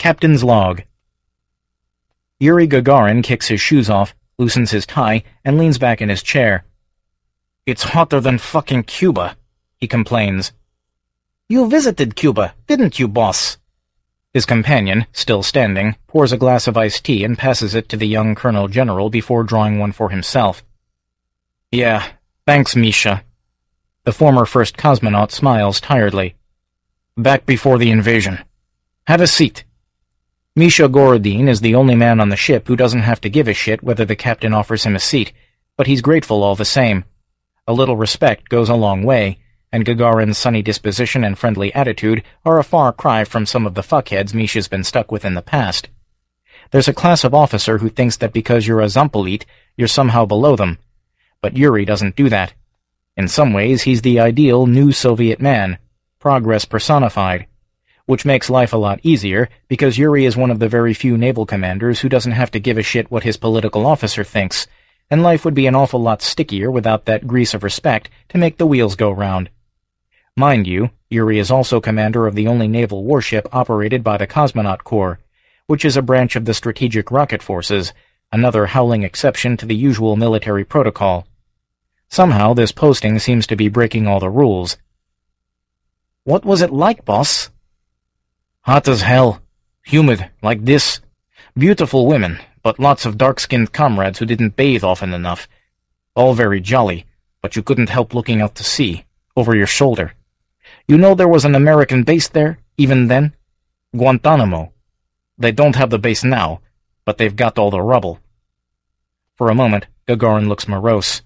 Captain's log. Yuri Gagarin kicks his shoes off, loosens his tie, and leans back in his chair. "It's hotter than fucking Cuba," he complains. "You visited Cuba, didn't you, boss?" His companion, still standing, pours a glass of iced tea and passes it to the young Colonel General before drawing one for himself. "Yeah, thanks, Misha." The former first cosmonaut smiles tiredly. "Back before the invasion. Have a seat." Misha Gorodin is the only man on the ship who doesn't have to give a shit whether the captain offers him a seat, but he's grateful all the same. A little respect goes a long way, and Gagarin's sunny disposition and friendly attitude are a far cry from some of the fuckheads Misha's been stuck with in the past. There's a class of officer who thinks that because you're a Zampolit, you're somehow below them. But Yuri doesn't do that. In some ways, he's the ideal new Soviet man, progress personified, which makes life a lot easier because Yuri is one of the very few naval commanders who doesn't have to give a shit what his political officer thinks, and life would be an awful lot stickier without that grease of respect to make the wheels go round. Mind you, Yuri is also commander of the only naval warship operated by the Cosmonaut Corps, which is a branch of the Strategic Rocket Forces, another howling exception to the usual military protocol. Somehow this posting seems to be breaking all the rules. "What was it like, boss?" "Hot as hell. Humid, like this. Beautiful women, but lots of dark-skinned comrades who didn't bathe often enough. All very jolly, but you couldn't help looking out to sea, over your shoulder. You know there was an American base there, even then? Guantanamo. They don't have the base now, but they've got all the rubble." For a moment, Gagarin looks morose.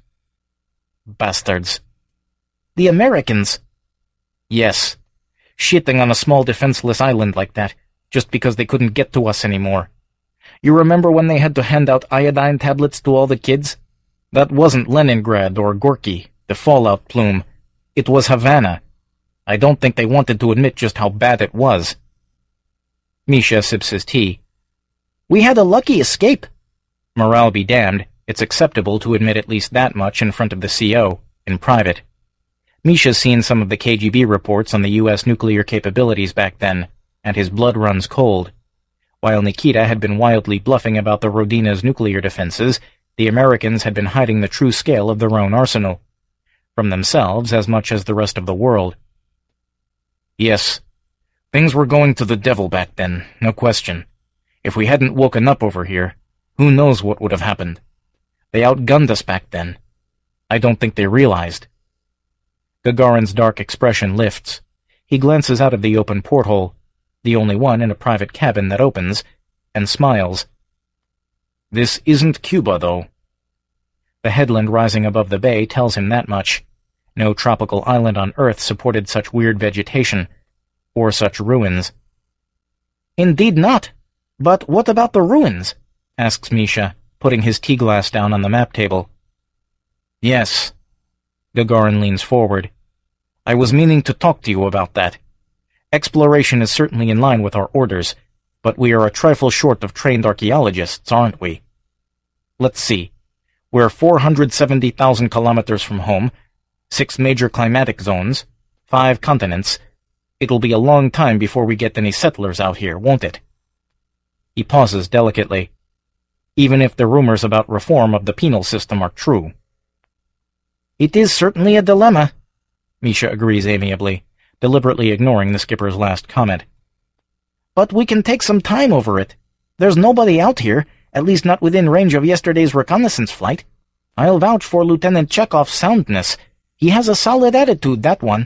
"Bastards." "The Americans?" "Yes. Shitting on a small defenseless island like that, just because they couldn't get to us anymore. You remember when they had to hand out iodine tablets to all the kids? That wasn't Leningrad or Gorky, the fallout plume. It was Havana. I don't think they wanted to admit just how bad it was." Misha sips his tea. "We had a lucky escape." Morale be damned, it's acceptable to admit at least that much in front of the CO, in private. Misha's seen some of the KGB reports on the U.S. nuclear capabilities back then, and his blood runs cold. While Nikita had been wildly bluffing about the Rodina's nuclear defenses, the Americans had been hiding the true scale of their own arsenal. From themselves as much as the rest of the world. "Yes. Things were going to the devil back then, no question. If we hadn't woken up over here, who knows what would have happened. They outgunned us back then. I don't think they realized." Gagarin's dark expression lifts. He glances out of the open porthole, the only one in a private cabin that opens, and smiles. "This isn't Cuba, though." The headland rising above the bay tells him that much. No tropical island on Earth supported such weird vegetation, or such ruins. "Indeed not. But what about the ruins?" asks Misha, putting his tea glass down on the map table. "Yes." Gagarin leans forward. "I was meaning to talk to you about that. Exploration is certainly in line with our orders, but we are a trifle short of trained archaeologists, aren't we? Let's see. We're 470,000 kilometers from home, 6 major climatic zones, 5 continents. It'll be a long time before we get any settlers out here, won't it?" He pauses delicately. "Even if the rumors about reform of the penal system are true." "It is certainly a dilemma," Misha agrees amiably, deliberately ignoring the skipper's last comment. "But we can take some time over it. There's nobody out here, at least not within range of yesterday's reconnaissance flight. I'll vouch for Lieutenant Chekhov's soundness. He has a solid attitude, that one."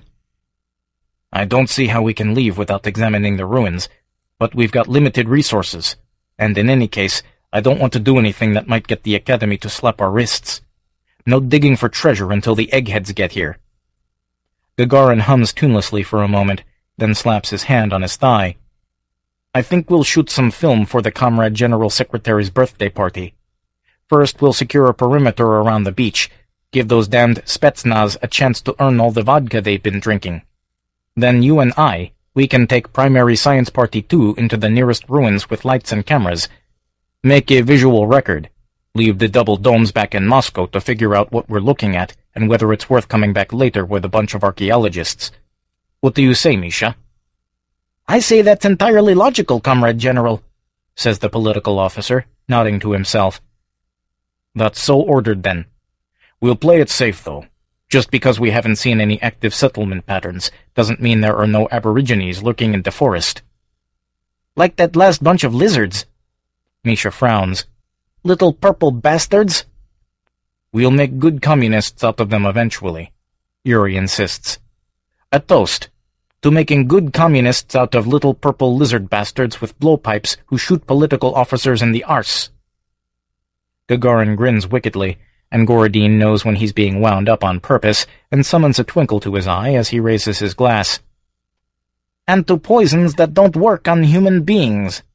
"I don't see how we can leave without examining the ruins, but we've got limited resources, and in any case, I don't want to do anything that might get the Academy to slap our wrists. No digging for treasure until the eggheads get here." Gagarin hums tunelessly for a moment, then slaps his hand on his thigh. "I think we'll shoot some film for the Comrade General Secretary's birthday party. First, we'll secure a perimeter around the beach, give those damned Spetsnaz a chance to earn all the vodka they've been drinking. Then you and we can take Primary Science Party 2 into the nearest ruins with lights and cameras. Make a visual record. Leave the double domes back in Moscow to figure out what we're looking at and whether it's worth coming back later with a bunch of archaeologists. What do you say, Misha?" I say that's entirely logical, Comrade General, says the political officer, nodding to himself. That's so ordered, then. We'll play it safe, though. Just because we haven't seen any active settlement patterns doesn't mean there are no aborigines lurking in the forest. Like that last bunch of lizards. Misha frowns. Little purple bastards? We'll make good communists out of them eventually, Yuri insists. A toast to making good communists out of little purple lizard bastards with blowpipes who shoot political officers in the arse. Gagarin grins wickedly, and Gorodin knows when he's being wound up on purpose and summons a twinkle to his eye as he raises his glass. And to poisons that don't work on human beings.